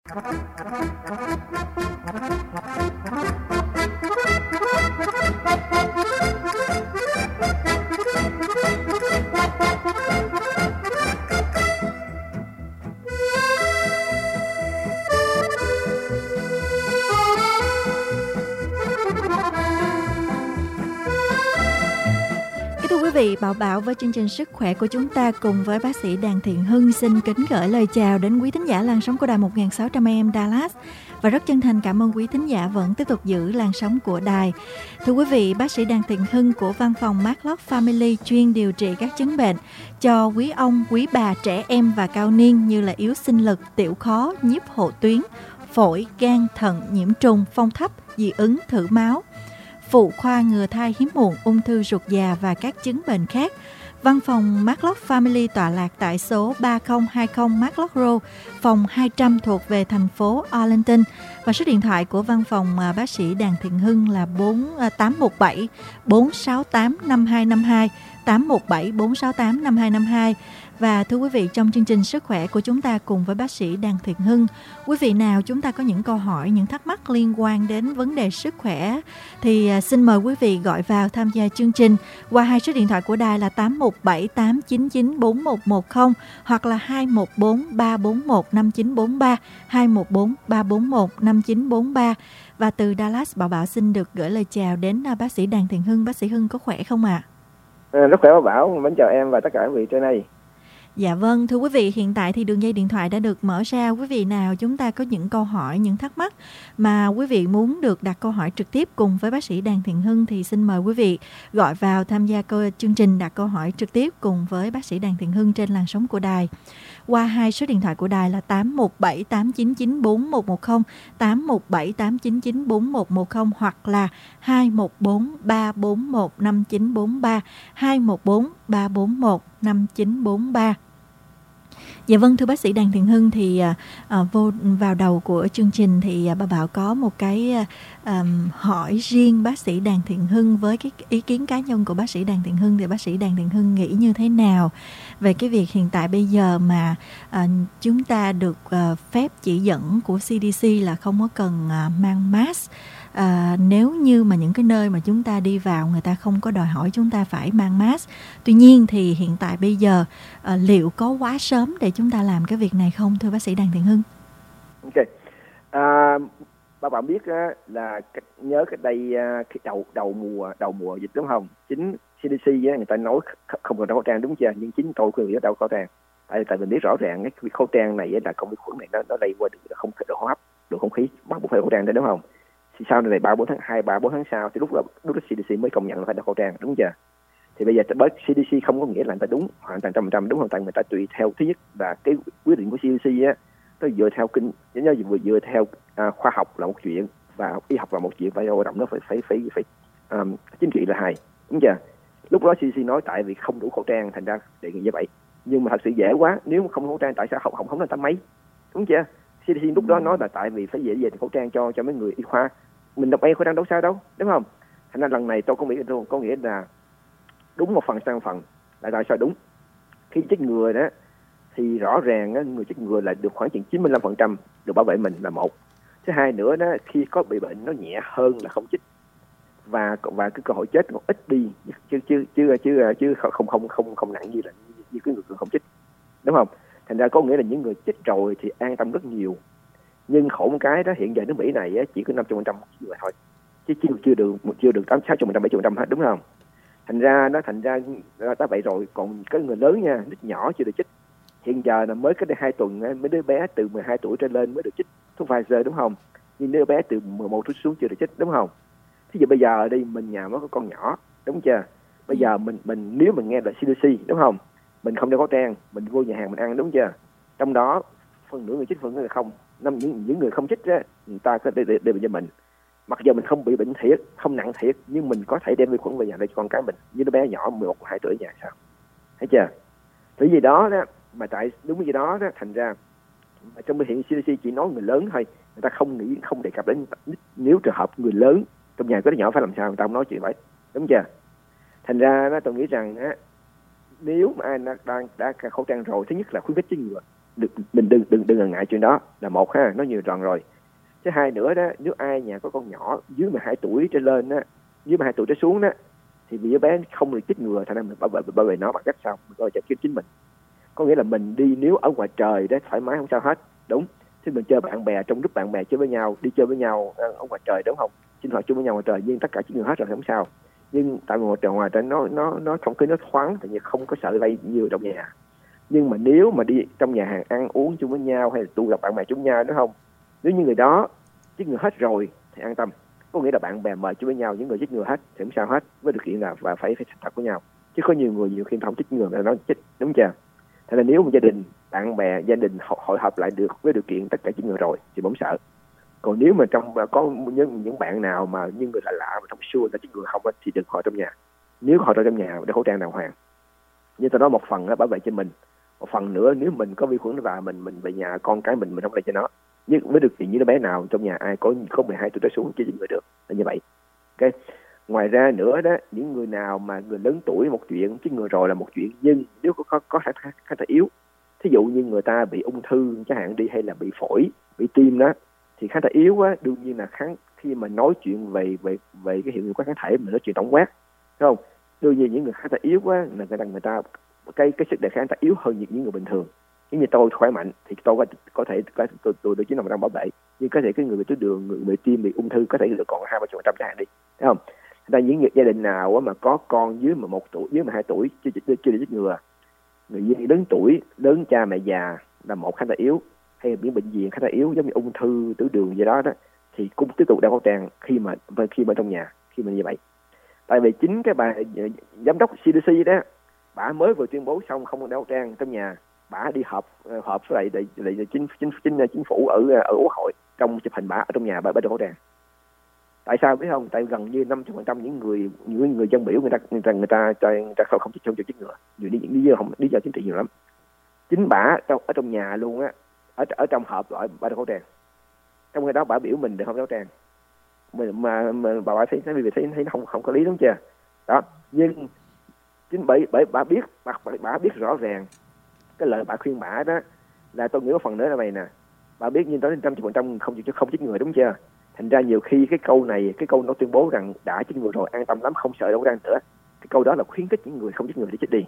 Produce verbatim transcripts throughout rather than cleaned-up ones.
Quý vị, Bảo Bảo với chương trình Sức khỏe của chúng ta cùng với bác sĩ Đàm Thiện Hưng xin kính gửi lời chào đến quý thính giả làn sóng của đài một nghìn sáu trăm a em Dallas và rất chân thành cảm ơn quý thính giả vẫn tiếp tục giữ làn sóng của đài. Thưa quý vị, bác sĩ Đàm Thiện Hưng của văn phòng Matlock Family chuyên điều trị các chứng bệnh cho quý ông, quý bà, trẻ em và cao niên như là yếu sinh lực, tiểu khó, nhiếp hộ tuyến, phổi, gan, thận, nhiễm trùng, phong thấp, dị ứng, thử máu, phụ khoa ngừa thai hiếm muộn, ung thư ruột già và các chứng bệnh khác. Văn phòng Matlock Family tọa lạc tại số ba không hai không Matlock Road, phòng hai trăm thuộc về thành phố Arlington. Và số điện thoại của văn phòng bác sĩ Đàm Thiện Hưng là tám một bảy bốn sáu tám năm hai năm hai, tám một bảy bốn sáu tám năm hai năm hai. Và thưa quý vị, trong chương trình Sức khỏe của chúng ta cùng với bác sĩ Đàm Thiện Hưng, quý vị nào chúng ta có những câu hỏi, những thắc mắc liên quan đến vấn đề sức khỏe thì xin mời quý vị gọi vào tham gia chương trình qua hai số điện thoại của đài là tám một bảy tám chín chín bốn một một không hoặc là hai một bốn ba bốn một năm chín bốn ba, hai một bốn ba bốn một năm chín bốn ba. Và từ Dallas, Bảo Bảo xin được gửi lời chào đến bác sĩ Đàm Thiện Hưng. Bác sĩ Hưng có khỏe không ạ? À, rất khỏe Bảo Bảo, mến chào em và tất cả quý vị trên đây. Dạ vâng, thưa quý vị, hiện tại thì đường dây điện thoại đã được mở ra. Quý vị nào chúng ta có những câu hỏi, những thắc mắc mà quý vị muốn được đặt câu hỏi trực tiếp cùng với bác sĩ Đàm Thiện Hưng thì xin mời quý vị gọi vào tham gia chương trình đặt câu hỏi trực tiếp cùng với bác sĩ Đàm Thiện Hưng trên làn sóng của đài. Qua hai số điện thoại của đài là tám một bảy tám chín chín bốn một một không, tám một bảy tám chín chín bốn một một không hoặc là hai một bốn ba bốn một năm chín bốn ba, hai một bốn ba bốn một năm chín bốn ba. Dạ vâng, thưa bác sĩ Đàm Thiện Hưng, thì à, vô vào đầu của chương trình thì à, bà Bảo có một cái à, hỏi riêng bác sĩ Đàm Thiện Hưng với cái ý kiến cá nhân của bác sĩ Đàm Thiện Hưng thì bác sĩ Đàm Thiện Hưng nghĩ như thế nào về cái việc hiện tại bây giờ mà à, chúng ta được à, phép chỉ dẫn của xê đê xê là không có cần à, mang mask. À, nếu như mà những cái nơi mà chúng ta đi vào người ta không có đòi hỏi chúng ta phải mang mask. Tuy nhiên thì hiện tại bây giờ à, liệu có quá sớm để chúng ta làm cái việc này không, thưa bác sĩ Đàm Thiện Hưng? Ok, à, các bạn biết á, là nhớ cái đây cái đầu đầu mùa đầu mùa dịch đúng không? Chính xê đê xê á, người ta nói không cần đeo khẩu trang đúng chưa? Nhưng chính tôi khuyên người đeo khẩu trang. Tại tại mình biết rõ ràng cái khẩu trang này là con vi khuẩn này nó nó lây qua được không độ hô hấp, độ không khí, bắt buộc phải khẩu trang đấy đúng không? Sau này ba bốn tháng hai ba bốn tháng sau thì lúc đó lúc đó xê đê xê mới công nhận là phải đeo khẩu trang đúng chưa? Thì bây giờ bởi xê đê xê không có nghĩa là người ta đúng hoàn toàn trăm phần trăm đúng không? Tại người ta tùy theo thứ nhất là cái quyết định của xê đê xê á, nó dựa theo kinh nó vừa dựa theo à, khoa học là một chuyện và y học là một chuyện, phải hoạt động nó phải phải phải phải um, chính trị là hai đúng chưa? Lúc đó xê đê xê nói tại vì không đủ khẩu trang thành ra đề nghị như vậy, nhưng mà thật sự dễ quá, nếu không khẩu trang tại sao không không không là ta mấy đúng chưa? xê đê xê lúc đó nói là tại vì phải dễ dàng khẩu trang cho cho mấy người y khoa, mình đọc e khẩu trang đâu sao đâu đúng không? Thành ra lần này tôi có nghĩ tôi có nghĩa là đúng một phần sang phần là tại sao đúng khi chích ngừa đó thì rõ ràng á, người chích ngừa là được khoảng chừng chín mươi lăm phần trăm được bảo vệ mình là một. Thứ hai nữa đó, khi có bị bệnh nó nhẹ hơn là không chích và và cái cơ hội chết còn ít đi chứ chứ chứ chứ chứ không không không không nặng như là như cái người không chích đúng không? Thành ra có nghĩa là những người chích rồi thì an tâm rất nhiều, nhưng khổ một cái đó hiện giờ nước Mỹ này á, chỉ có năm mươi phần trăm người thôi chứ chưa chưa được chưa được tám sáu mươi phần trăm bảy mươi phần trăm hết đúng không? Thành ra nó thành ra ta vậy rồi, còn cái người lớn nha, đứa nhỏ chưa được chích. Hiện giờ là mới cách đây hai tuần mấy đứa bé từ mười hai tuổi trở lên mới được chích thuốc Pfizer đúng không? Nhưng đứa bé từ mười một tuổi xuống chưa được chích đúng không? Thí dụ bây giờ đi mình nhà mới có con nhỏ đúng chưa? Bây giờ mình mình nếu mình nghe lời xê đê xê đúng không? Mình không đeo khẩu trang, mình vô nhà hàng mình ăn đúng chưa? Trong đó phần nửa người chích phần nửa người không. Năm những những người không chích á, người ta có để để bệnh cho mình. Mặc dù mình không bị bệnh thiệt, không nặng thiệt, nhưng mình có thể đem vi khuẩn về nhà để cho con cái mình. Như đứa bé nhỏ mười một, mười hai tuổi nhà sao? Thấy chưa? Thứ gì đó đó, mà tại đúng cái gì đó đó, thành ra mà trong hiện xê đê xê chỉ nói người lớn thôi, người ta không nghĩ không đề cập đến nếu trường hợp người lớn trong nhà có đứa nhỏ phải làm sao, người ta không nói chuyện vậy, đúng chưa? Thành ra đó, tôi nghĩ rằng á, nếu mà ai đang đã, đã khẩu trang rồi, thứ nhất là khuyến khích chích ngừa, mình đừng đừng đừng ngần ngại chuyện đó là một ha, nó nhiều lần rồi. Thứ hai nữa đó, nếu ai nhà có con nhỏ dưới mười hai tuổi trở lên á, dưới mười hai tuổi trở xuống đó, thì vì đứa bé không được chích ngừa, thành ra mình bảo vệ bảo vệ nó bằng cách sao? Mình coi cho chính mình. Có nghĩa là mình đi nếu ở ngoài trời đó thoải mái không sao hết, đúng. Thì mình chơi bạn bè, trong lúc bạn bè chơi với nhau, đi chơi với nhau ở ngoài trời, đúng không? Sinh hoạt chung với nhau ngoài trời, nhưng tất cả chích ngừa hết rồi không sao. Nhưng tại ngoài trời ngoài trời nó nó nó không khí nó thoáng, tại vì không có sợ lây nhiều trong nhà. Nhưng mà nếu mà đi trong nhà hàng ăn uống chung với nhau hay là tụ tập bạn bè chung nhau, đúng không? Nếu như người đó chích ngừa hết rồi thì an tâm. Có nghĩa là bạn bè mời chung với nhau, những người chích ngừa hết thì không sao hết, với điều kiện là và phải phải thật với nhau. Chứ có nhiều người nhiều khi không chích ngừa là nó chích, đúng chưa? Thế là nếu một gia đình, bạn bè, gia đình hội họp lại được với điều kiện tất cả chích ngừa rồi thì không sợ. Còn nếu mà trong có những những bạn nào mà những người lạ lạ mà không sure là chích ngừa không thì đừng hỏi trong nhà. Nếu hỏi trong nhà để khẩu trang đàng hoàng. Nhưng tôi nói một phần là bảo vệ cho mình, một phần nữa nếu mình có vi khuẩn và mình mình về nhà con cái mình mình không lây cho nó. Nhưng với được chuyện như đứa bé nào trong nhà ai có có mười hai tuổi trở xuống chỉ chích ngừa được là như vậy. Ok. Ngoài ra nữa đó, những người nào mà người lớn tuổi một chuyện, chích ngừa rồi là một chuyện, nhưng nếu có có có khả khả thể yếu, thí dụ như người ta bị ung thư chẳng hạn đi, hay là bị phổi, bị tim đó, thì kháng thể yếu á, đương nhiên là kháng khi mà nói chuyện về về về cái hiệu quả kháng thể mình nói chuyện tổng quát, đúng không? Đương nhiên những người kháng thể yếu á là người ta người ta cái cái sức đề kháng ta yếu hơn những người bình thường. Giống như tôi khỏe mạnh thì tôi có có thể có tôi tôi được chín mươi phần trăm bảo vệ, nhưng có thể cái người bị tiểu đường, người bị tim, bị ung thư có thể được còn hai ba chục phần trăm chẳng hạn đi, đúng không? Tại những gia đình nào mà có con dưới mười một tuổi, dưới mười hai tuổi chưa chưa chưa được chích ngừa, người dân lớn tuổi, lớn cha mẹ già là một kháng thể yếu, hay những bệnh viện kháng thể yếu giống như ung thư, tiểu đường gì đó đó, thì cũng tiếp tục đeo khẩu trang khi mà khi mà trong nhà, khi mà như vậy. Tại vì chính cái bà giám đốc xê đê xê đó, bà mới vừa tuyên bố xong không đeo khẩu trang trong nhà, bà đi họp họp với lại lại, lại chính chính chính chính phủ ở ở Quốc hội, trong chụp hình bà ở trong nhà bà, bà đeo khẩu trang. Tại sao biết không? Tại gần như năm mươi phần trăm những người những người dân biểu người ta người ta người ta, người ta không không chích không chích ngừa, nhiều những lý do không lý do chính trị nhiều lắm. Chính bà trong ở trong nhà luôn á, ở ở trong họp loại bà đeo khẩu trang, trong khi đó bà biểu mình để không đeo khẩu trang, mình mà, mà bà thấy thấy vì thấy thấy nó không không có lý, đúng chưa? Đó, nhưng chính bởi bởi bà biết bà, bà biết rõ ràng cái lời bà khuyên bà đó là, tôi nghĩ có phần nữa là này nè, bà biết như tới trăm phần trăm không chích không chích ngừa, đúng chưa? Thành ra nhiều khi cái câu này, cái câu nó tuyên bố rằng đã chích ngừa rồi an tâm lắm, không sợ đâu răng nữa, cái câu đó là khuyến khích những người không chích ngừa để chích đi.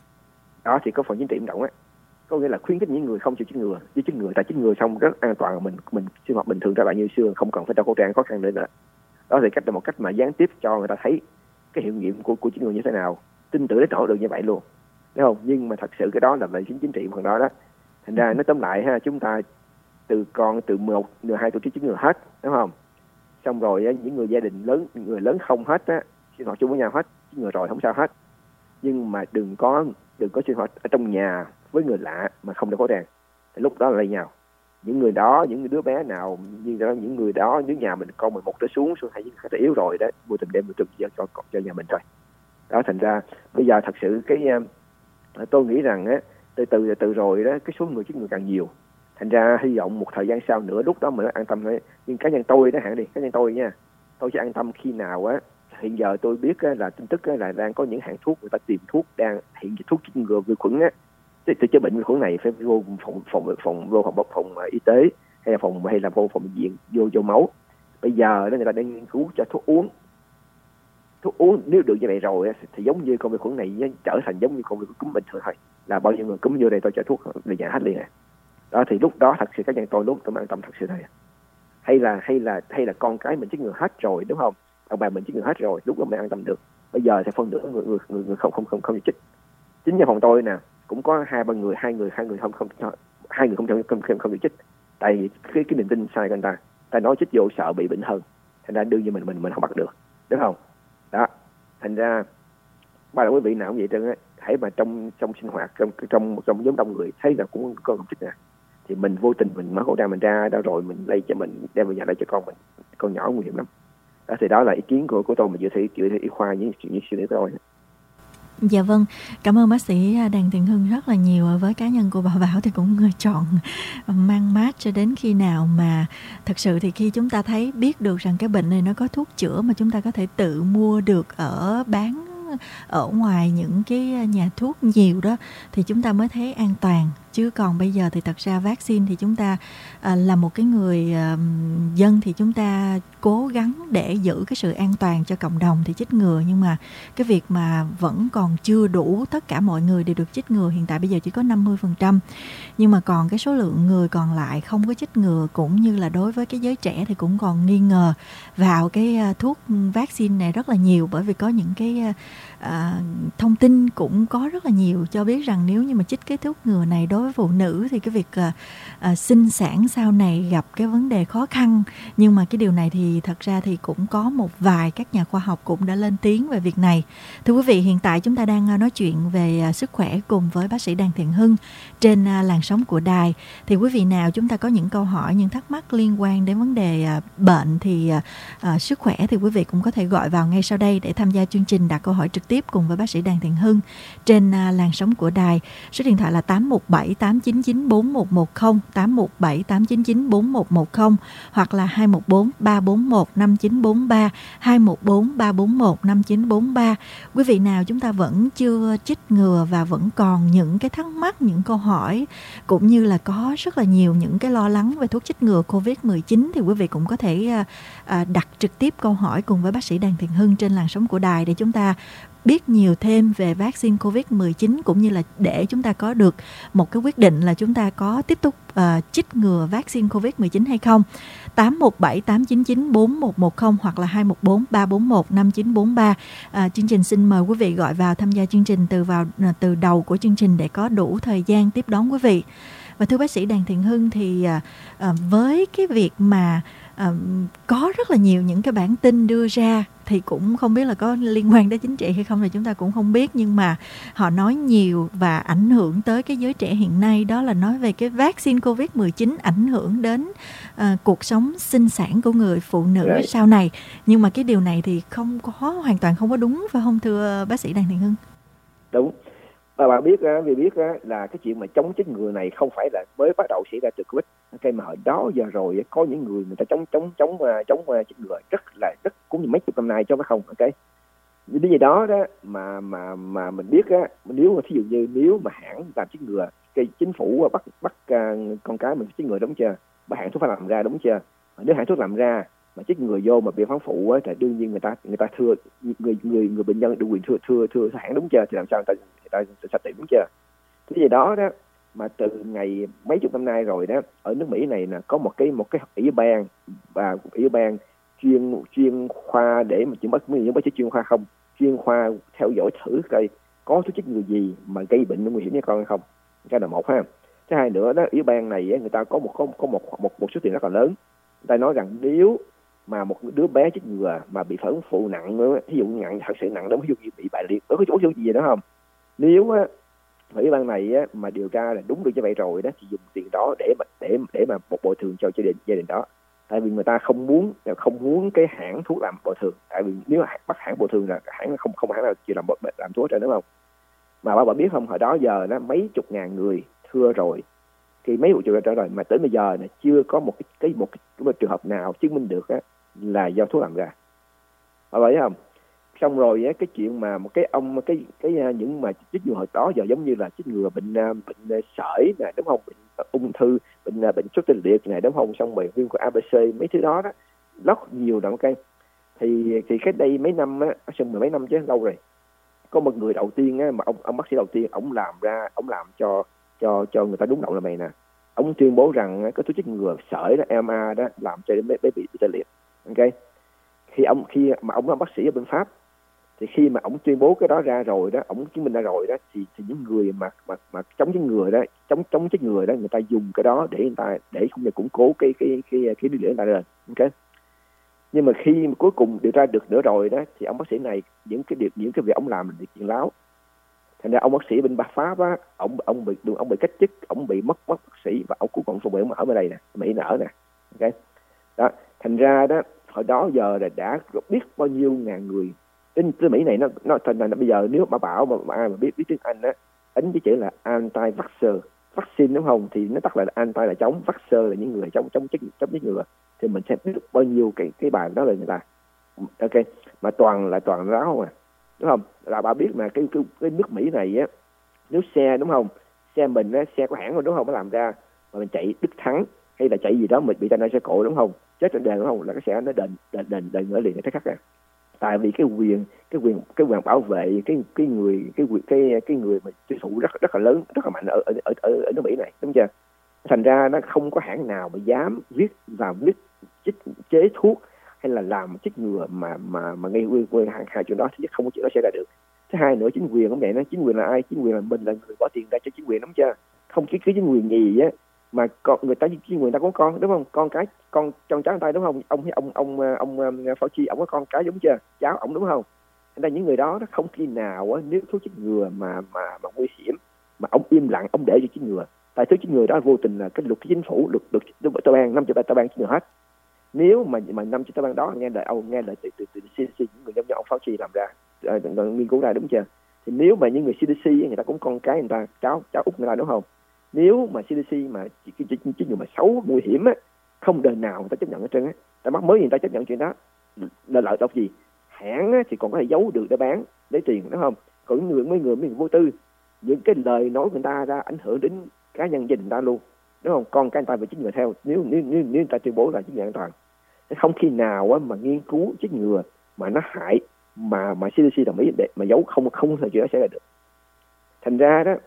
Đó thì có phần chính trị động á, có nghĩa là khuyến khích những người không chịu chích ngừa với chích ngừa, tại chích ngừa xong rất an toàn, mình mình sinh hoạt bình thường trở lại như xưa, không cần phải đeo khẩu trang khó khăn nữa nữa. Đó thì cách là một cách mà gián tiếp cho người ta thấy cái hiệu nghiệm của của chích ngừa như thế nào, tin tưởng đến nỗi được như vậy luôn, đúng không? Nhưng mà thật sự cái đó là về chính chính trị phần đó đó. Thành ra nó tóm lại ha, chúng ta từ con từ mười một, mười hai tuổi chích ngừa hết, đúng không? Xong rồi á, những người gia đình lớn, người lớn không hết á, sinh hoạt chung với nhau hết, chích ngừa rồi không sao hết. Nhưng mà đừng có đừng có sinh hoạt ở trong nhà với người lạ mà không đeo khẩu trang, thì lúc đó là lây nhau. Những người đó, những đứa bé nào như đó, những người đó nếu nhà mình con mười một trở xuống xuống hay những khá yếu rồi đó, vô tình đem một cho cho cho nhà mình thôi. Đó, thành ra bây giờ thật sự cái tôi nghĩ rằng á, từ từ từ rồi đó, cái số người chích ngừa càng nhiều, thành ra hy vọng một thời gian sau nữa lúc đó mình an tâm thôi. Nhưng cá nhân tôi đó hạn đi, cá nhân tôi nha, tôi sẽ an tâm khi nào á, hiện giờ tôi biết á, là tin tức á, là đang có những hãng thuốc người ta tìm thuốc đang hiện thuốc chích ngừa vi khuẩn á, từ chữa bệnh vi khuẩn này phải vô phòng phòng phòng vô phòng phòng y tế hay là phòng hay là vô phòng viện vô vô máu. Bây giờ đó người ta đang nghiên cứu cho thuốc uống, thuốc uống nếu được như vậy rồi thì giống như con vi khuẩn này trở thành giống như con vi khuẩn cúm bình thường thôi, là bao nhiêu người cúm vô đây tôi cho thuốc về nhà hết liền à. Đó thì lúc đó thật sự cá nhân tôi lúc tôi an tâm thật sự thôi. Hay là hay là hay là con cái mình chích ngừa hết rồi, đúng không? Ông bà mình chích ngừa hết rồi, lúc đó mình an tâm được. Bây giờ thì phân nửa người người người, người không không không không chích. Chính nhà phòng tôi nè cũng có hai ba người hai người hai người không không hai người không không không không, không được chích, tại vì cái cái niềm tin sai của người ta, ta nói chích vô sợ bị bệnh hơn, thành ra đương nhiên mình mình mình không bắt được, đúng không? Đó, thành ra ba là quý vị nào cũng vậy trơn á, hãy mà trong trong sinh hoạt trong trong trong nhóm đông người thấy là cũng có không chích nè, thì mình vô tình mình mở khẩu trang mình ra đó rồi mình lây cho mình, đem về nhà lây cho con mình, con nhỏ nguy hiểm lắm. Đó thì đó là ý kiến của của tôi mà dự thi dự thi y khoa những chuyện như suy nghĩ của tôi. Dạ vâng, cảm ơn bác sĩ Đàn Thiện Hưng rất là nhiều. Với cá nhân của bà Bảo thì cũng chọn mang mát cho đến khi nào mà thật sự thì khi chúng ta thấy biết được rằng cái bệnh này nó có thuốc chữa mà chúng ta có thể tự mua được ở bán ở ngoài những cái nhà thuốc nhiều đó, thì chúng ta mới thấy an toàn. chứ còn bây giờ thì thật ra vaccine thì chúng ta à, là một cái người à, dân thì chúng ta cố gắng để giữ cái sự an toàn cho cộng đồng thì chích ngừa, nhưng mà cái việc mà vẫn còn chưa đủ tất cả mọi người đều được chích ngừa. Hiện tại bây giờ chỉ có năm mươi phần trăm, nhưng mà còn cái số lượng người còn lại không có chích ngừa, cũng như là đối với cái giới trẻ thì cũng còn nghi ngờ vào cái thuốc vaccine này rất là nhiều, bởi vì có những cái à, thông tin cũng có rất là nhiều cho biết rằng nếu như mà chích cái thuốc ngừa này đối với phụ nữ thì cái việc à, à, sinh sản sau này gặp cái vấn đề khó khăn. Nhưng mà cái điều này thì thật ra thì cũng có một vài các nhà khoa học cũng đã lên tiếng về việc này. Thưa quý vị, hiện tại chúng ta đang nói chuyện về à, sức khỏe cùng với bác sĩ Đàn Thiện Hưng trên à, làn sóng của đài. Thì quý vị nào chúng ta có những câu hỏi, những thắc mắc liên quan đến vấn đề à, bệnh thì à, à, sức khỏe thì quý vị cũng có thể gọi vào ngay sau đây để tham gia chương trình, đặt câu hỏi trực tiếp cùng với bác sĩ Đàn Thiện Hưng trên à, làn sóng của đài. Số điện thoại là tám một bảy tám chín chín bốn một một không, tám một bảy tám chín chín bốn một một không, hoặc là hai một bốn ba bốn một năm chín bốn ba, hai một bốn ba bốn một năm chín bốn ba. Quý vị nào chúng ta vẫn chưa chích ngừa và vẫn còn những cái thắc mắc, những câu hỏi, cũng như là có rất là nhiều những cái lo lắng về thuốc chích ngừa covid mười chín thì quý vị cũng có thể à, à, đặt trực tiếp câu hỏi cùng với bác sĩ Đàn Thiện Hưng trên làn sóng của đài để chúng ta biết nhiều thêm về vaccine covid mười chín, cũng như là để chúng ta có được một cái quyết định là chúng ta có tiếp tục uh, chích ngừa vaccine covid mười chín hay không. Tám một bảy tám chín chín bốn một một không hoặc là hai một bốn ba bốn một năm chín bốn ba. À, chương trình xin mời quý vị gọi vào tham gia chương trình từ vào từ đầu của chương trình để có đủ thời gian tiếp đón quý vị. Và thưa bác sĩ Đàn Thiện Hưng, thì uh, với cái việc mà uh, có rất là nhiều những cái bản tin đưa ra thì cũng không biết là có liên quan đến chính trị hay không thì chúng ta cũng không biết, nhưng mà họ nói nhiều và ảnh hưởng tới cái giới trẻ hiện nay, đó là nói về cái vaccine covid mười chín ảnh hưởng đến uh, cuộc sống sinh sản của người phụ nữ right. sau này. Nhưng mà cái điều này thì không có, hoàn toàn không có đúng, phải không thưa bác sĩ Đàn Thiện Hưng? Đúng. Và bạn biết vì biết là cái chuyện mà chống chích ngừa này không phải là mới bắt đầu xảy ra từ Covid. Cái mà hồi đó giờ rồi có những người người ta chống chống chống chống chích ngừa rất là rất cũng như mấy chục năm nay cho phải không? Ok. Vì gì đó đó mà mà mà mình biết á, nếu mà thí dụ như nếu mà hãng làm chích ngừa, cái chính phủ bắt bắt uh, con cái mình chích ngừa đúng chưa? Bà hãng thuốc phải làm ra đúng chưa? Nếu hãng thuốc làm ra mà chích ngừa vô mà bị phán phụ á, thì đương nhiên người ta người ta thưa người người người bệnh nhân được quyền thưa thưa thưa hãng đúng chưa? Thì làm sao người ta người ta sạch tiền đúng chưa? Cái gì đó đó mà từ ngày mấy chục năm nay rồi đó, ở nước Mỹ này nè có một cái một cái ủy ban và ủy ban chuyên chuyên khoa để mà chỉ bắt những bác sĩ chuyên khoa không, chuyên khoa theo dõi thử coi có thuốc chích ngừa gì mà gây bệnh nguy hiểm cho con hay không. Cái là một ha. Thứ hai nữa đó, ủy ban này người ta có một có, có một một một số tiền rất là lớn. Người ta nói rằng nếu mà một đứa bé chích ngừa mà bị phản ứng phụ nặng nữa, ví dụ nặng thật sự nặng đó, ví dụ như bị bại liệt, có cái chỗ gì đó không? Nếu á ủy ban này á, mà điều tra là đúng được như vậy rồi đó thì dùng tiền đó để mà để để mà một bồi thường cho gia đình gia đình đó. Tại vì người ta không muốn không muốn cái hãng thuốc làm bồi thường. Tại vì nếu mà bắt hãng bồi thường là hãng không không hãng nào chịu làm làm thuốc rồi đúng không? Mà bà, bà biết không, hồi đó giờ đó mấy chục ngàn người thưa rồi, khi mấy vụ chuyện trở rồi mà tới bây giờ này chưa có một cái cái một, cái, một trường hợp nào chứng minh được á, là do thuốc làm ra. Bà thấy không? Xong rồi á, cái chuyện mà một cái ông cái cái những mà chích ngừa hồi đó giờ giống như là chích ngừa bệnh bệnh sởi này đúng không, bệnh ung thư, bệnh bệnh sốt tinh liệt này đúng không, xong rồi viêm của a bê xê, mấy thứ đó đó rất nhiều đoạn cây. Thì thì cái đây mấy năm á, xong rồi mấy năm chứ lâu rồi, có một người đầu tiên á, mà ông ông bác sĩ đầu tiên ông làm ra ông làm cho cho cho người ta đúng động là mày nè. Ông tuyên bố rằng cái thuốc chích ngừa sởi đó, em a đó làm cho bé bé bị tê liệt. Ok. Khi ông khi mà ông là bác sĩ ở bên Pháp, thì khi mà ông tuyên bố cái đó ra rồi đó, ông chứng minh ra rồi đó, thì thì những người mà mà mà chống chích ngừa đó, chống chống chích ngừa đó, người ta dùng cái đó để người ta để cũng như củng cố cái cái cái cái lý luận người ta lên. Ok. Nhưng mà khi mà cuối cùng điều tra được nữa rồi đó, thì ông bác sĩ này những cái việc những cái việc ông làm là việc chuyện láo. Thành ra ông bác sĩ bên Pháp á, ông ông bị ông bị cách chức, ông bị mất mất bác sĩ và ông cuối cùng bị ông ở bên đây nè, Mỹ nở nè. Ok. Đó, thành ra đó hồi đó giờ là đã biết bao nhiêu ngàn người đến từ Mỹ này, nó nó thành ra bây giờ nếu mà bảo mà, mà ai mà biết biết tiếng Anh á, ấn cái chữ là anti-vaxxer, vaccine đúng không, thì nó tắt là anti là chống, vaxxer là những người chống chống chích chống chích ngừa, thì mình sẽ biết được bao nhiêu cái cái bài đó là người ta. Ok, mà toàn là toàn láo mà đúng không? Là bà biết mà cái cái, cái nước Mỹ này á, nếu xe đúng không, xe mình á, xe của hãng rồi đúng không, nó làm ra mà mình chạy đứt thắng hay là chạy gì đó mình bị tai nạn xe cộ đúng không, chết trên đường đúng không, là cái xe nó đền đền đền đền ngỡ liền cái khắc ra. Tại vì cái quyền cái quyền cái quyền bảo vệ cái cái người cái quyền cái cái người mà tiêu thụ rất rất là lớn, rất là mạnh ở ở ở ở, ở nước Mỹ này, đúng chưa? Thành ra nó không có hãng nào mà dám viết và viết chích chế thuốc hay là làm chích ngừa mà mà mà gây nguy cơ hai hai chuyện đó, thứ nhất không có chuyện đó xảy ra được. Thứ hai nữa, chính quyền cũng vậy, nó chính quyền là ai? Chính quyền là mình, là người bỏ tiền ra cho chính quyền, đúng chưa? Không chỉ cứ chính quyền gì á mà con người ta, chính quyền ta có con đúng không, con cái con trong cháu tay đúng không, ông ông ông ông, ông Fauci ông có con cái đúng chưa, cháu ông đúng không. Thành ra những người đó nó không khi nào á, nếu thuốc chích ngừa mà mà mà nguy hiểm mà ông im lặng, ông để cho chích ngừa. Tại thuốc chích ngừa đó vô tình là cái luật cái chính phủ luật luật tao ban năm triệu tao ban chích ngừa hết. Nếu mà mà năm triệu tao ban đó nghe lời ông nghe lời từ từ từ xê đê xê, những người giống như ông Fauci làm ra, uh, nghiên cứu ra, đúng chưa? Thì nếu mà những người xê đê xê người ta cũng con cái người ta, cháu cháu út người ta đúng không, nếu mà xê đê xê mà chỉ chỉ chỉ người mà xấu nguy hiểm á, không đời nào người ta chấp nhận hết trơn á. Ta mắc mới người ta chấp nhận chuyện đó là lợi độc gì? Hãng á, thì còn có thể giấu được để bán lấy tiền đúng không? Còn những người mấy người mấy người vô tư, những cái lời nói người ta ra ảnh hưởng đến cá nhân gia đình ta luôn, đúng không? Con cái người ta phải chích ngừa theo, nếu nếu nếu, nếu người ta tuyên bố là chích ngừa an toàn, không khi nào á, mà nghiên cứu chích ngừa mà nó hại mà mà xê đê xê đồng ý để mà giấu, không không thể chuyện đó xảy ra được. Thành ra đó,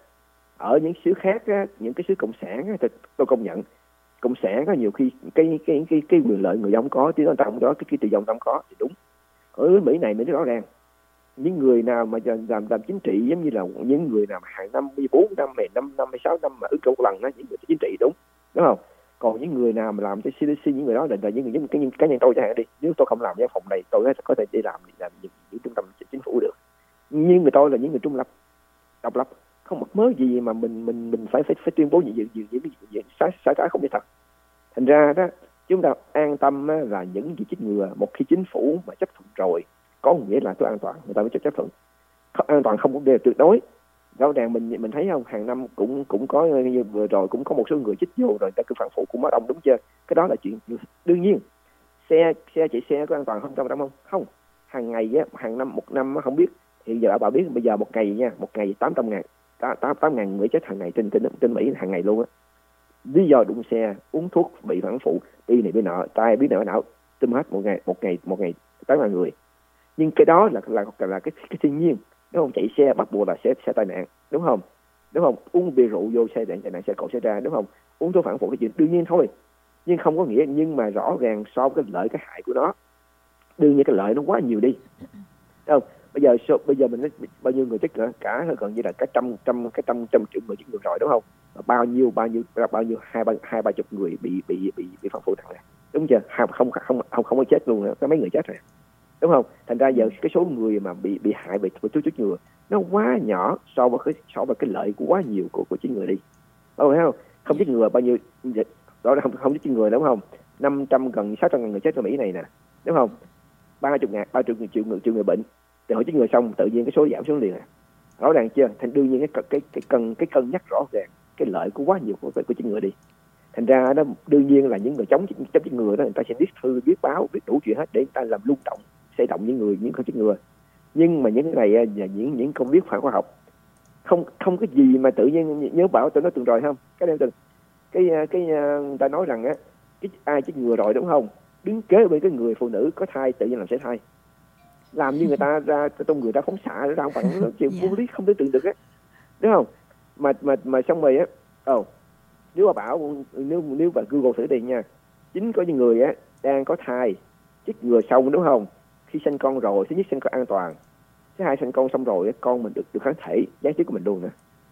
ở những xứ khác á, những cái xứ cộng sản á, thì tôi công nhận cộng sản có nhiều khi cái cái cái cái quyền lợi người dân có, chứ người ta không có, cái cái tự do người ta không có thì đúng. Ở Mỹ này mình rất rõ ràng, những người nào mà làm làm chính trị giống như là những người nào mà hàng năm bốn năm này năm năm hay sáu năm mà ứng cử một lần đó, những người chính trị đúng đúng không? Còn những người nào mà làm cho xê đê xê, những người đó là, là những người giống cái cá nhân tôi chẳng hạn đi, nếu tôi không làm văn phòng này tôi có thể đi làm làm những, những trung tâm chính phủ được. Nhưng người tôi là những người trung lập, độc lập, không mắc mớ gì mà mình mình mình phải phải phải tuyên bố gì gì gì gì gì sai sai trái không biết thật. Thành ra đó chúng ta an tâm là những gì chích ngừa một khi chính phủ mà chấp thuận rồi có nghĩa là tôi an toàn, người ta mới chấp thuận. An toàn không có đề tuyệt đối. Rõ ràng mình mình thấy không, hàng năm cũng cũng có như vừa rồi cũng có một số người chích vô rồi ta cứ phản phụ cũng mất đông, đúng chưa? Cái đó là chuyện đương nhiên. Xe xe chạy xe có an toàn không trăm trăm không? Không. Hàng ngày á, hàng năm một năm không biết. Hiện giờ bà biết bây giờ một ngày nha, một ngày tám trăm ngàn, tám tám ngàn người chết hàng ngày trên trên trên Mỹ hàng ngày luôn á. Lý do đụng xe, uống thuốc bị phản phụ, bị này bị nọ, tai biết nọ não, tùm hết một ngày một ngày một ngày tám ngàn người. Nhưng cái đó là là là, là cái cái thiên nhiên. Đúng không? Chạy xe bắt buộc là sẽ sẽ tai nạn, đúng không? Đúng không? Uống bia rượu vô xe tai nạn xe cộ xảy ra, đúng không? Uống thuốc phản phụ cái chuyện đương nhiên thôi. Nhưng không có nghĩa, nhưng mà rõ ràng so với cái lợi cái hại của nó, đương nhiên cái lợi nó quá nhiều đi. Đúng không? Bây giờ so, bây giờ mình nói bao nhiêu người chết nữa, cả gần như là cái trăm trăm cái trăm trăm triệu người chết ngược rồi, đúng không? Bao nhiêu bao nhiêu bao nhiêu hai ba hai ba chục người bị bị bị bị phản phụ nặng này, đúng chưa? Không không không không không có chết luôn nữa, có mấy người chết rồi, đúng không? Thành ra giờ cái số người mà bị bị hại bị thuốc chích ngừa nó quá nhỏ so với cái so với cái lợi của quá nhiều của của chích ngừa đi, đúng không? Không chích ngừa bao nhiêu đó là không không chích ngừa, đúng không? năm trăm gần sáu trăm ngàn người chết ở Mỹ này nè, đúng không? ba chục ngàn ba triệu người triệu người triệu người bệnh, thì họ chích ngừa xong tự nhiên cái số giảm xuống liền à. Rõ ràng chưa? Thành đương nhiên cái cái cái cân cái cân nhắc rõ ràng cái lợi của quá nhiều của của chích ngừa đi. Thành ra đó đương nhiên là những người chống chống chích ngừa đó người ta sẽ viết thư viết báo viết đủ chuyện hết để người ta làm rung động xây động những người những con chích ngừa. Nhưng mà những cái này là những những công việc phản khoa học, không không cái gì mà tự nhiên. Nhớ bảo tôi nói từng rồi không, cái đây từng cái cái người ta nói rằng á, cái ai chích ngừa rồi đúng không, đứng kế bên cái người phụ nữ có thai tự nhiên làm sảy thai, làm như người ta ra trong người ta phóng xạ ra không bằng nó chuyện vô lý không thể tưởng được á, đúng không? Mà mà mà xong rồi á, ồ, nếu mà bảo nếu nếu bạn Google thử đi nha, chính có những người á đang có thai chích ngừa xong, đúng không, khi sinh con rồi, thứ nhất sinh con an toàn, thứ hai sinh con xong rồi con mình được được kháng thể gián tiếp của mình luôn nè.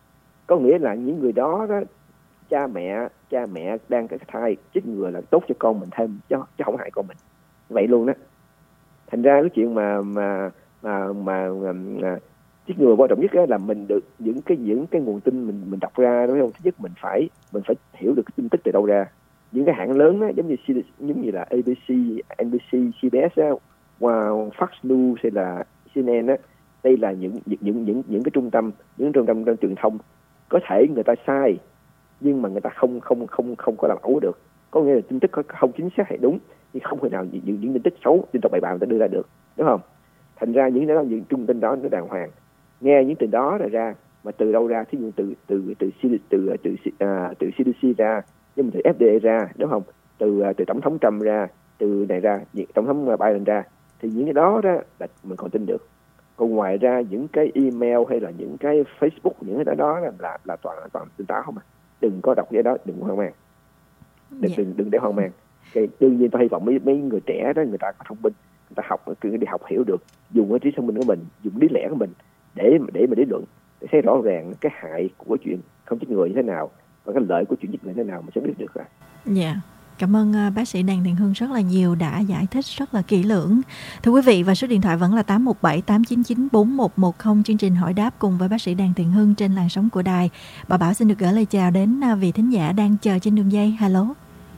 Có nghĩa là những người đó, đó cha mẹ cha mẹ đang cái thai chích ngừa là tốt cho con mình thêm chứ, chứ không hại con mình vậy luôn đó. Thành ra cái chuyện mà mà mà mà, mà, mà chích ngừa quan trọng nhất là mình được những cái những cái nguồn tin mình mình đọc ra, đúng không? Thứ nhất mình phải mình phải hiểu được cái tin tức từ đâu ra. Những cái hãng lớn đó, giống như giống như là a bê xê, en bê xê, xê bê ét á, Wow, Fox News hay là xê en en á, đây là những những những những những cái trung tâm những trung tâm truyền thông, có thể người ta sai nhưng mà người ta không không không không có làm ẩu được, có nghĩa là tin tức không chính xác hay đúng, nhưng không thể nào những những, những tin tức xấu tin tức bậy bạ người ta đưa ra được, đúng không? Thành ra những đó những trung tin đó nó đàng hoàng, nghe những tin đó rồi ra mà từ đâu ra, thí dụ từ từ từ từ từ từ, à, từ xê đê xê ra, nhưng mà từ ép đê a ra, đúng không? Từ từ tổng thống Trump ra, từ này ra, tổng thống Biden ra, thì những cái đó đó là mình còn tin được. Còn ngoài ra những cái email hay là những cái Facebook, những cái đó là là, là toàn là toàn tin táo không à. Đừng có đọc cái đó, đừng hoang mang, đừng đừng, đừng để hoang mang. Cái đương nhiên tôi hy vọng mấy mấy người trẻ đó, người ta có thông minh, người ta học cứ đi học hiểu được, dùng cái trí thông minh của mình, dùng lý lẽ của mình để để mà lý luận, để thấy rõ ràng cái hại của chuyện không chích ngừa như thế nào và cái lợi của chuyện chích ngừa như thế nào, mình sẽ biết được rồi. Dạ. Yeah. Cảm ơn uh, bác sĩ Đặng Thiện Hưng rất là nhiều, đã giải thích rất là kỹ lưỡng. Thưa quý vị, và số điện thoại vẫn là tám một bảy tám chín chín bốn một một không. Chương trình hỏi đáp cùng với bác sĩ Đặng Thiện Hưng trên làn sóng của đài. Bà Bảo xin được gửi lời chào đến uh, vị thính giả đang chờ trên đường dây. Hello.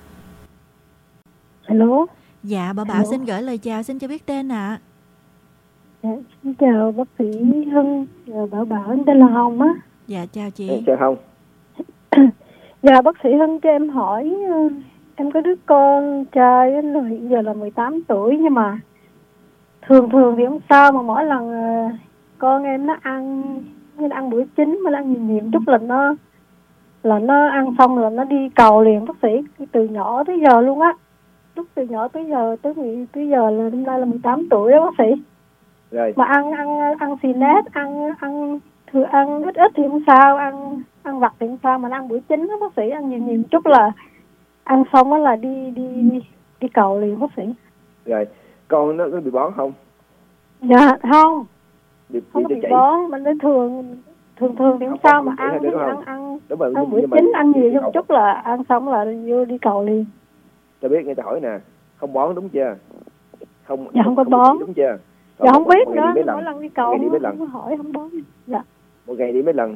Hello. Dạ, bà Bảo Hello. Xin gửi lời chào, xin cho biết tên ạ. À. Dạ, xin chào bác sĩ Hưng, Bảo Bảo, em tên là Hồng á. Dạ, chào chị. Em chào Hồng. Dạ, bác sĩ Hưng cho em hỏi, em có đứa con trai hiện giờ là mười tám tuổi, nhưng mà thường thường thì không sao, mà mỗi lần con em nó ăn nó ăn bữa chính mà nó ăn nhiều nhiều chút là nó là nó ăn xong rồi nó đi cầu liền bác sĩ, từ nhỏ tới giờ luôn á. Lúc từ nhỏ tới giờ tới tới giờ là hôm nay là mười tám tuổi đó bác sĩ. Rồi. Mà ăn ăn ăn xì nét, ăn ăn thừa ăn ít ít thì không sao, ăn ăn vặt thì không sao, mà ăn bữa chính đó bác sĩ, ăn nhiều nhiều chút là ăn xong đó là đi đi đi, đi cầu liền bác sĩ. Rồi, con nó có bị bón không? Dạ không. Bị, không bị có bị bón, mình đến thường thường thường thì không, không sao, mà ăn thì ăn ăn đúng rồi, ăn bữa chính ăn nhiều chút chút là ăn xong là vô đi cầu liền. Tôi biết, người ta hỏi nè, không bón đúng chưa? Không. Dạ không, không có bón đúng chưa? Còn dạ không biết nữa, mỗi lần, lần đi cầu đi mấy lần. Không hỏi không bón. Dạ. Một ngày đi mấy lần?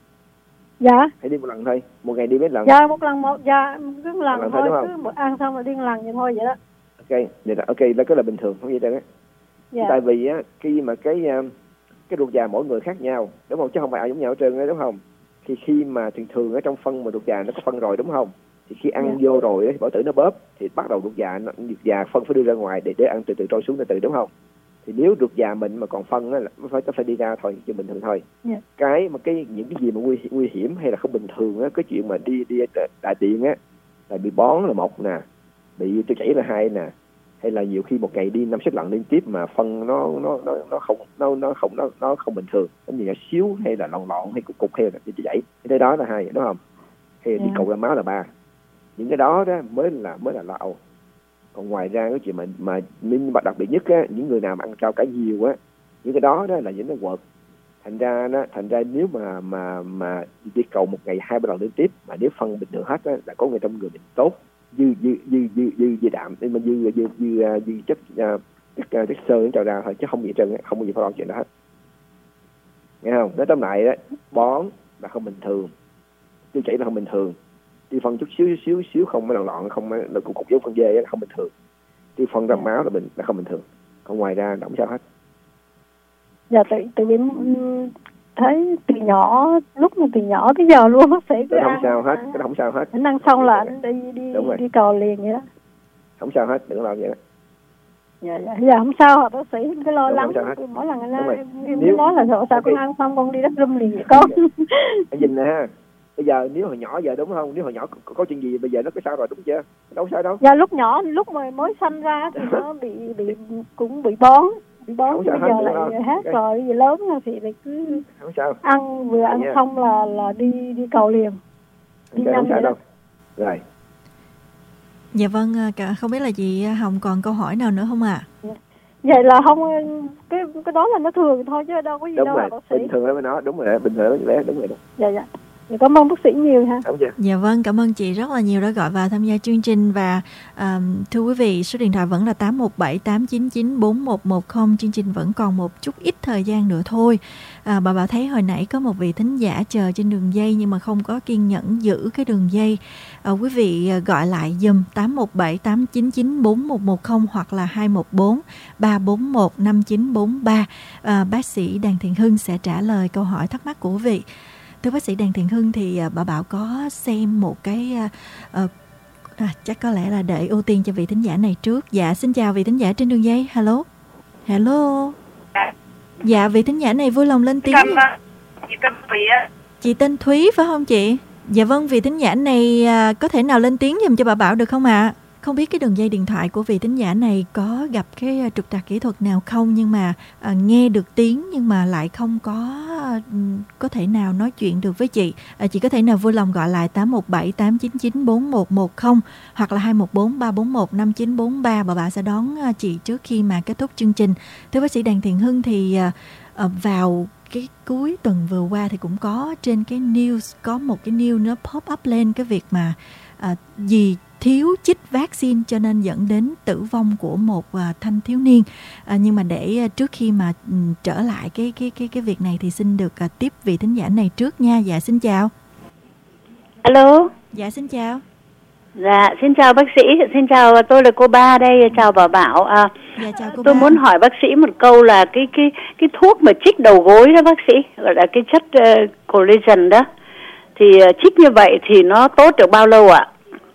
Dạ. Hãy đi một lần thôi. Một ngày đi mấy lần? Dạ một lần một, dạ cứ một lần, lần thôi, thôi cứ ăn xong rồi đi một lần vậy thôi vậy đó. Ok, vậy là ok, đó cái là bình thường, không gì đâu á. Dạ. Tại vì á khi mà cái cái ruột già mỗi người khác nhau, đúng không? Chứ không phải ai giống nhau hết trơn á, đúng không? Thì khi mà thường thường ở trong phân mà ruột già nó có phân rồi, đúng không? Thì khi ăn dạ. vô rồi thì bao tử nó bóp thì bắt đầu ruột già nó, ruột già phân phải đưa ra ngoài để để ăn từ từ trôi xuống từ từ, đúng không? Thì nếu ruột già mình mà còn phân á, nó phải nó phải đi ra thôi, chứ bình thường thôi. Yeah. Cái mà cái những cái gì mà nguy nguy hiểm hay là không bình thường á, cái chuyện mà đi đi đại tiện á, là bị bón là một nè, bị tiêu chảy là hai nè, hay là nhiều khi một ngày đi năm sáu lần liên tiếp mà phân nó nó nó nó không nó nó không nó nó không bình thường, giống như là xíu hay là lọn lọn hay cục cục hay là tiêu chảy, cái đó là hai, đúng không? Hay là yeah. đi cầu ra máu là ba. Những cái đó đó mới là mới là lo âu. Còn ngoài ra cái chuyện mà mà nhưng mà đặc biệt nhất á, những người nào mà ăn rau cải nhiều á, những cái đó đó là những cái quật. Thành ra đó, thành ra nếu mà mà mà đi cầu một ngày hai ba lần liên tiếp mà nếu phân bình thường hết á, là có người trong người mình tốt, dư dư dư dư dư dư đạm, nên mà dư dư dư dư chất chất chất xơ nó trào ra thôi, chứ không gì trơn, không có gì phải lo chuyện đó hết. Nghe không? Nói tóm lại đó, bón là không bình thường, tiêu chảy là không bình thường, tiêu phân chút xíu xíu xíu không mới lọn lọn, không là cục cục giống con dê là không bình thường, tiêu phân ra máu là bình là không bình thường, còn ngoài ra không sao hết. Dạ tự tự nhiên thấy từ nhỏ, lúc mà từ nhỏ tới giờ luôn bác sĩ cứ ăn, không sao hết, cái đó không sao hết. Anh ăn xong là anh đi đi đi cầu liền vậy đó. Không sao hết, đừng lo vậy đó. Dạ dạ, dạ không sao hả bác sĩ, không có lo lắng. Mỗi lần anh em em nếu... nói là sợ sao con ăn xong con đi đất rung liền vậy con. Anh nhìn nè ha. Bây giờ nếu hồi nhỏ giờ đúng không? Nếu hồi nhỏ có, có chuyện gì bây giờ nó có sao rồi đúng chưa? Đâu sao đâu. Dạ lúc nhỏ lúc mà mới sanh ra thì nó bị bị cũng bị bón, bị bón bây giờ lại hết okay. Rồi bây giờ lớn rồi thì lại cứ không sao. Ăn vừa ăn yeah. xong là là đi đi cầu liền. Đi okay, nhanh vậy đâu. Rồi. Dạ vâng, không biết là chị Hồng còn câu hỏi nào nữa không ạ? À? Vậy là không, cái cái đó là nó thường thôi chứ đâu có gì đúng đâu rồi, là bác sĩ. Bình thường đó mới nói, đúng rồi, bình thường đó, đúng rồi đó. Dạ dạ. Cảm ơn bác sĩ nhiều ha. Dạ vâng, cảm ơn chị rất là nhiều đã gọi vào tham gia chương trình. Và um, thưa quý vị, số điện thoại vẫn là tám một bảy tám chín chín bốn một một không. Chương trình vẫn còn một chút ít thời gian nữa thôi. à, Bà Bảo thấy hồi nãy có một vị thính giả chờ trên đường dây nhưng mà không có kiên nhẫn giữ cái đường dây. à, Quý vị gọi lại dùm tám một bảy tám chín chín bốn một một không hoặc là hai một bốn ba bốn một năm chín bốn ba. à, Bác sĩ Đặng Thiện Hưng sẽ trả lời câu hỏi thắc mắc của quý vị. Thưa bác sĩ Đặng Thiện Hưng, thì bà Bảo có xem một cái uh, à, chắc có lẽ là để ưu tiên cho vị thính giả này trước. Dạ, xin chào vị thính giả trên đường dây. Hello. Hello. Dạ, vị thính giả này vui lòng lên tiếng. Chị tên Thúy á. Chị tên Thúy phải không chị? Dạ vâng, vị thính giả này à, có thể nào lên tiếng giùm cho bà Bảo được không ạ? À? Không biết cái đường dây điện thoại của vị thính giả này có gặp cái uh, trục trặc kỹ thuật nào không, nhưng mà uh, nghe được tiếng nhưng mà lại không có uh, có thể nào nói chuyện được với chị. Uh, chị có thể nào vui lòng gọi lại tám một bảy tám chín chín bốn một một không hoặc là hai một bốn ba bốn một năm chín bốn ba. Bà Bảo sẽ đón uh, chị trước khi mà kết thúc chương trình. Thưa bác sĩ Đặng Thiện Hưng, thì uh, uh, vào cái cuối tuần vừa qua thì cũng có trên cái news, có một cái news nó pop up lên cái việc mà uh, gì thiếu chích vaccine cho nên dẫn đến tử vong của một uh, thanh thiếu niên. À, nhưng mà để uh, trước khi mà um, trở lại cái cái cái cái việc này thì xin được uh, tiếp vị thính giả này trước nha. Dạ xin chào. Alo. Dạ xin chào. Dạ xin chào bác sĩ, xin chào, tôi là cô Ba đây, chào bà Bảo. À, dạ chào cô tôi Ba. muốn hỏi bác sĩ một câu là cái cái cái thuốc mà chích đầu gối đó bác sĩ, gọi là cái chất uh, collagen đó, thì uh, chích như vậy thì nó tốt được bao lâu ạ?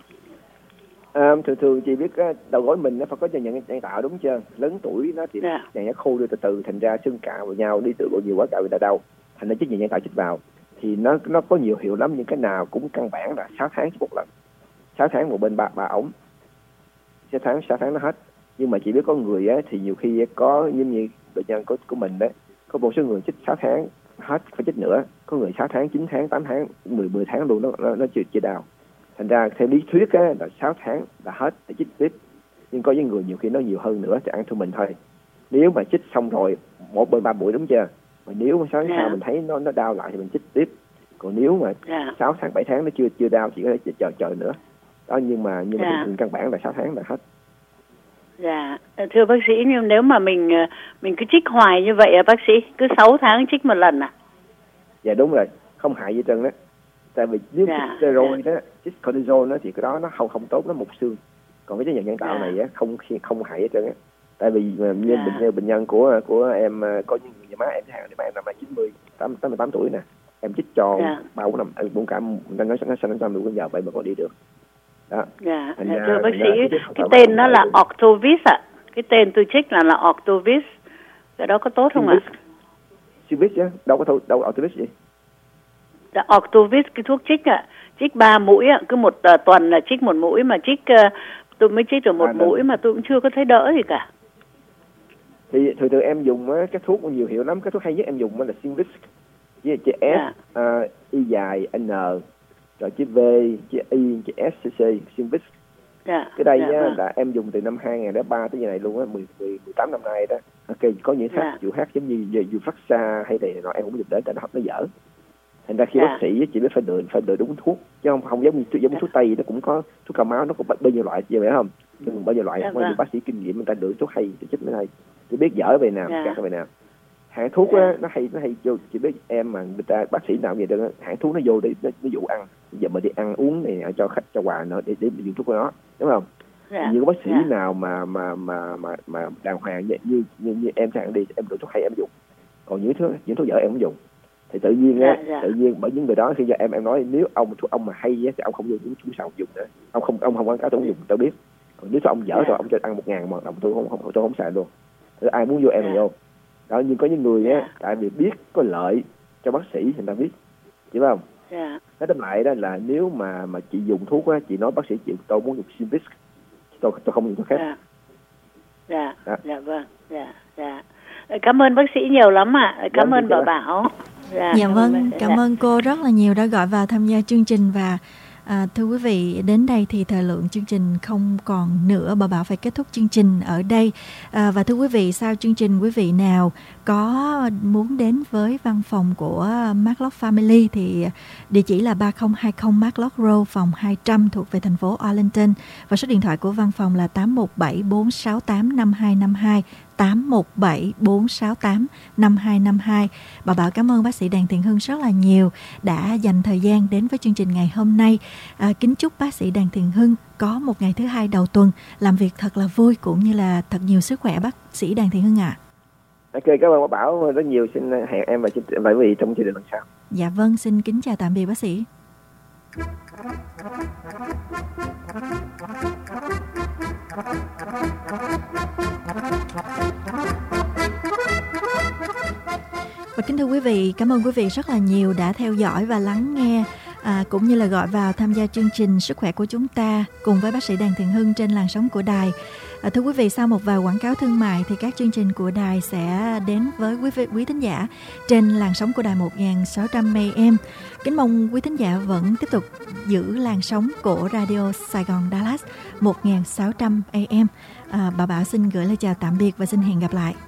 À, thường thường chị biết đầu gối mình nó phải có cho nhận nhân tạo đúng chưa? Lớn tuổi nó thì yeah. nó khô đi từ từ, thành ra xương cào vào nhau, đi từ bộ nhiều quá cào người ta đau, thành ra chích nhân tạo chích vào thì nó nó có nhiều hiệu lắm, nhưng cái nào cũng căn bản là sáu tháng một lần, sáu tháng một bên ba ba ống, sáu tháng sáu tháng nó hết. Nhưng mà chị biết có người á, thì nhiều khi có như như bệnh nhân của của mình đấy, có một số người chích sáu tháng hết phải chích nữa, có người sáu tháng, chín tháng, tám tháng, mười mười tháng luôn, nó nó, nó chưa chưa đau. Thành ra theo lý thuyết á, là sáu tháng là hết để chích tiếp. Nhưng có những người nhiều khi nó nhiều hơn nữa thì ăn theo mình thôi. Nếu mà chích xong rồi một bên ba buổi đúng chưa? Mà nếu mà sáu tháng yeah. sau mình thấy nó nó đau lại thì mình chích tiếp. Còn nếu mà yeah. sáu tháng bảy tháng nó chưa chưa đau chỉ có thể chờ chờ nữa. Đó, nhưng mà nhưng mà yeah. căn bản là sáu tháng là hết. Dạ, thưa bác sĩ, nhưng nếu mà mình mình cứ chích hoài như vậy à bác sĩ, cứ sáu tháng chích một lần à? Dạ đúng rồi, không hại gì trơn đó. Tại vì nếu yeah, chích steroid yeah. đó, chích cortisone đó thì cái đó nó không không tốt, nó mục xương. Còn cái chất nhân tạo yeah. này á không không hại hết trơn á. Tại vì như yeah. bệnh nhân bệnh nhân của của em có những người má em hàng thì má em năm nay chín mươi, tám mươi tám tuổi nè. Em chích cho ba bốn năm bốn cả nó nó nó nó nó luôn giờ vậy mà còn đi được. Đó. Dạ, yeah. Thưa bác sĩ, cái tên nó là Orthovis ạ. À. Cái tên tôi chích là là Orthovis. Cái đó có tốt không ạ? Orthovis chứ, đâu có đâu đâu Orthovis gì. Dạ, Orthovis cái thuốc chích ạ. À. Chích ba mũi ạ, à. Cứ một uh, tuần là chích một mũi, mà chích uh, tôi mới chích được một à, mũi mà tôi cũng chưa có thấy đỡ gì cả. Thì thường thường em dùng á, cái thuốc nhiều hiệu lắm, cái thuốc hay nhất em dùng là Synvisc. Với chữ S, yeah. uh, Y dài N, rồi chữ V, chữ Y, chữ S, C, C, Synvisc. Yeah. Cái đây yeah, á, yeah. là em dùng từ năm hai không không ba tới giờ này luôn á, mười, mười, mười tám năm nay đó. Ok, có những khác, yeah. chịu khác giống như Duflaxa hay này nọ em cũng dùng đến, tại nó nó dở. Thành ra khi yeah. bác sĩ chỉ biết phải đợi phải đợi đúng thuốc, chứ không không giống như giống yeah. thuốc Tây, nó cũng có thuốc cao máu, nó có bao nhiêu loại vậy không? Nhưng bao nhiêu loại, yeah, bao nhiêu bác sĩ kinh nghiệm người ta đợi thuốc hay thì chích mới hay. Chỉ biết dở về nào, yeah. về nào. Hãng thuốc yeah. á, nó hay nó hay vô, chỉ biết em mà người ta bác sĩ nào vậy đó, hãng thuốc nó vô để nó, nó dụ ăn, giờ mà đi ăn uống này cho khách cho quà nữa để để dùng thuốc của nó, đúng không? Yeah. Những bác sĩ yeah. nào mà mà mà mà mà đàng hoàng như như như, như em sang đi em được thuốc hay em dùng, còn những thuốc những thuốc dở em không dùng. Thì tự nhiên á, yeah, yeah. tự nhiên bởi những người đó khi giờ em em nói nếu ông thuốc ông mà hay á thì ông không dùng chúng sao dùng nữa, ông không ông không quảng cáo tôi không dùng tôi biết. Còn nếu ông dở yeah. rồi ông cho ăn một ngàn mà đồng tôi không không tôi không xài luôn. Rồi ai muốn vô em yeah. thì vô. Đó, nhưng có những người á, tại vì biết có lợi cho bác sĩ thì người ta biết, hiểu không? Dạ. Nói tóm lại đó là nếu mà mà chị dùng thuốc á, chị nói bác sĩ chị tôi muốn dùng Synvisc, tôi tôi không dùng thuốc khác. Dạ. Dạ. Dạ. Dạ vâng. Dạ. Dạ. Cảm ơn bác sĩ nhiều lắm ạ. À. Cảm dạ, ơn bà Bảo. Dạ, dạ vâng, cảm dạ. ơn cô rất là nhiều đã gọi vào tham gia chương trình. Và À, thưa quý vị, đến đây thì thời lượng chương trình không còn nữa, bà Bảo phải kết thúc chương trình ở đây. À, và thưa quý vị, sau chương trình quý vị nào có muốn đến với văn phòng của Marklock Family thì địa chỉ là ba không hai không Marklock Road, phòng hai trăm thuộc về thành phố Arlington. Và số điện thoại của văn phòng là tám một bảy bốn sáu tám năm hai năm hai, tám một bảy bốn sáu tám năm hai năm hai. Bà Bảo cảm ơn bác sĩ Đặng Thiện Hưng rất là nhiều đã dành thời gian đến với chương trình ngày hôm nay. À, kính chúc bác sĩ Đặng Thiện Hưng có một ngày thứ hai đầu tuần làm việc thật là vui cũng như là thật nhiều sức khỏe bác sĩ Đặng Thiện Hưng ạ. À. Ok, cảm ơn bà Bảo rất nhiều. Xin hẹn em và quý vị trong chương trình lần sau. Dạ vâng, xin kính chào tạm biệt bác sĩ. Và kính thưa quý vị, cảm ơn quý vị rất là nhiều đã theo dõi và lắng nghe, à, cũng như là gọi vào tham gia chương trình Sức khỏe của chúng ta cùng với bác sĩ Đàm Thiện Hưng trên làn sóng của đài. À, thưa quý vị, sau một vài quảng cáo thương mại thì các chương trình của đài sẽ đến với quý vị, quý thính giả trên làn sóng của đài một nghìn sáu trăm a em. Kính mong quý thính giả vẫn tiếp tục giữ làn sóng của Radio Sài Gòn Dallas một nghìn sáu trăm a em. À, bà Bảo xin gửi lời chào tạm biệt và xin hẹn gặp lại.